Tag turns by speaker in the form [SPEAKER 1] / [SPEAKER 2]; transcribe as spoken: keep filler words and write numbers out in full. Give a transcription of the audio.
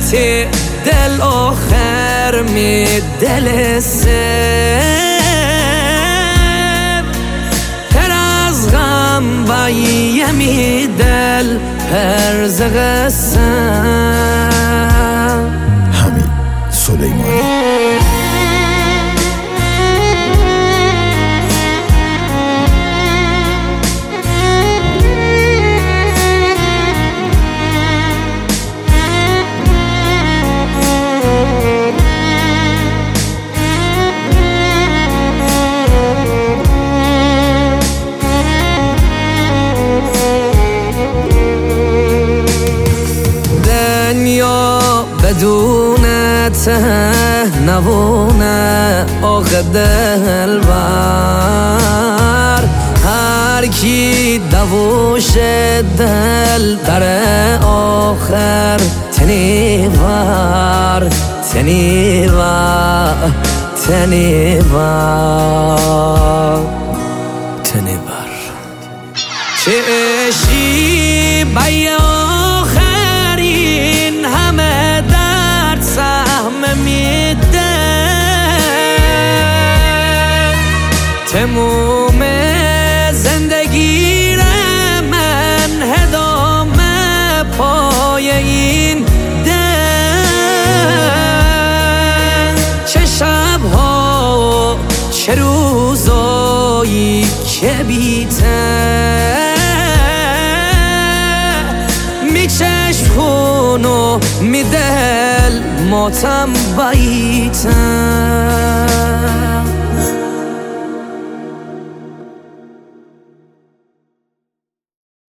[SPEAKER 1] تی دل آخر می دل سر پر از غم بایه می دل پر زغسم
[SPEAKER 2] حمید سلیمانی.
[SPEAKER 1] بدون ته نبونه آخه دلبر هر کی دوش دل در آخر تنیور تنیور تنیور تنیور چشی بای آخرین همه درد سهم میده تموم زندگی من هدامه پای این دل چه شبها چه روزایی که بیته می چشم خونو می دل ماتم باییتم